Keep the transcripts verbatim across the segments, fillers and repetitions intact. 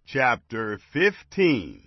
Chapter fifteen.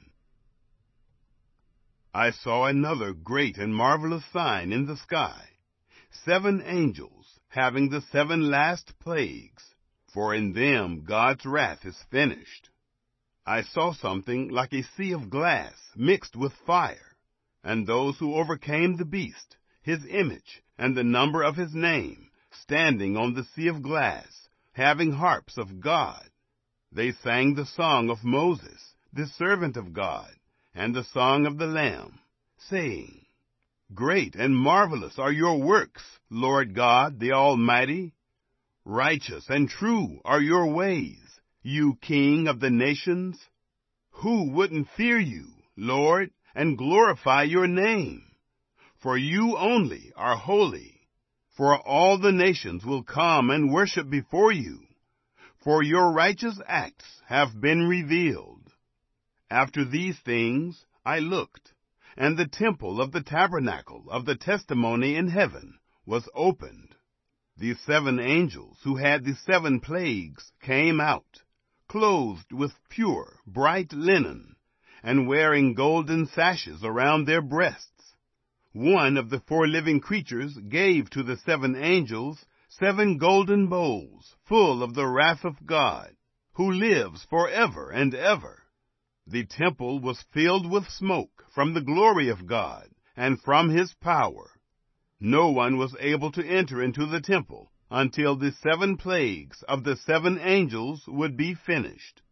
I saw another great and marvelous sign in the sky, seven angels, having the seven last plagues, for in them God's wrath is finished. I saw something like a sea of glass mixed with fire, and those who overcame the beast, his image, and the number of his name, standing on the sea of glass, having harps of God. They sang the song of Moses, the servant of God, and the song of the Lamb, saying, Great and marvelous are your works, Lord God, the Almighty. Righteous and true are your ways, you King of the nations. Who wouldn't fear you, Lord, and glorify your name? For you only are holy. For all the nations will come and worship before you, for your righteous acts have been revealed. After these things I looked, and the temple of the tabernacle of the testimony in heaven was opened. The seven angels who had the seven plagues came out, clothed with pure, bright linen, and wearing golden sashes around their breasts. One of the four living creatures gave to the seven angels seven golden bowls full of the wrath of God, who lives forever and ever. The temple was filled with smoke from the glory of God and from his power. No one was able to enter into the temple until the seven plagues of the seven angels would be finished.